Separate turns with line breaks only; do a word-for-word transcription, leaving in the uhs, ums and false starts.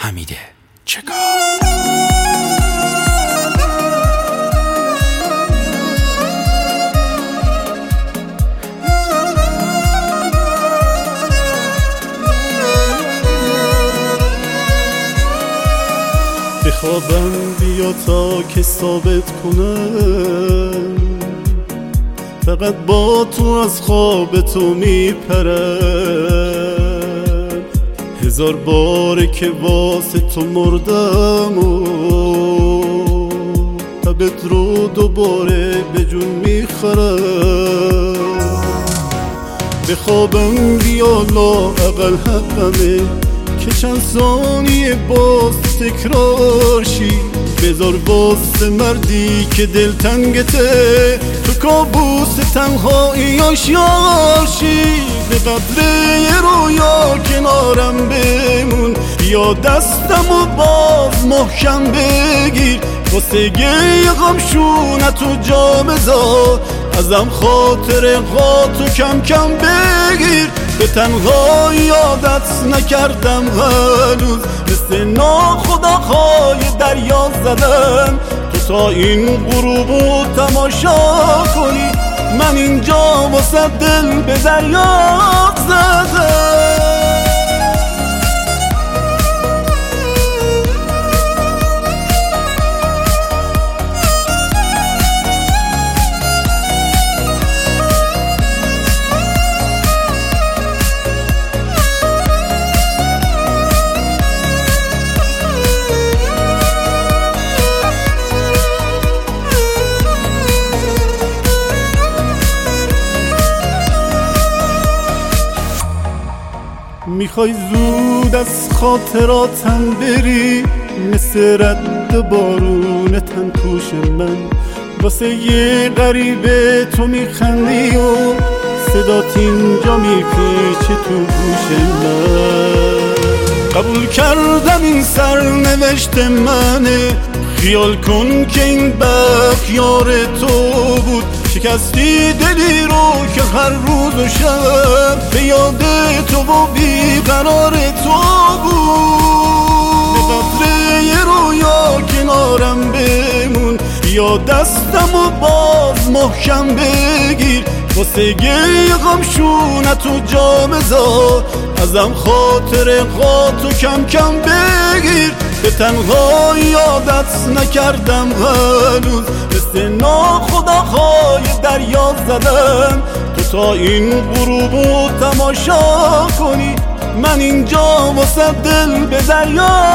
حمید چکار.
بخوابم بیا تا که ثابت کنم فقط با تو از خواب تو میپرم. هزار باره که واسه تو مردم و لبت رو دوباره به جون میخورم. بخوابم بیا لااقل حقمه که چند ثانیه باز تکرار شی. بذار واسه مردی که دلتنگته تو کابوس تنهایی آشیار شی. به قدر یه رویا کنارم بمون یا دستم و باز محکم بگیر. واسه گیه غمشونتو جا بذار ازم خاطر غاتو کم کم بگیر. به تنهایی عادت نکردم هنوز مثل ناخداهای دریا زدم. تو تا این غروبو تماشا کنی من اینجا واسه دل به دریا زدم. میخوای زود از خاطراتم بری مثل رد بارون تن پوش من. واسه یه غریبه تو میخندی و صدات اینجا میپیچه تو گوش من. قبول کردم این سرنوشت منه خیال کن که این بخت یار تو بود. شکستی دلی رو که هر روز و شب به یاد تو و بیقرار تو بود. به قدر یه رویا کنارم بمون یا دستم و باز محکم بگیر. واسه گیه غمشونتو جا بذار ازم خاطر غاتو کم کم بگیر. به تنهایی عادت نکردم هنوز مثل ناخداهای دریا زدم. تو تا این غروبو تماشا کنی من اینجا واسه دل به دریا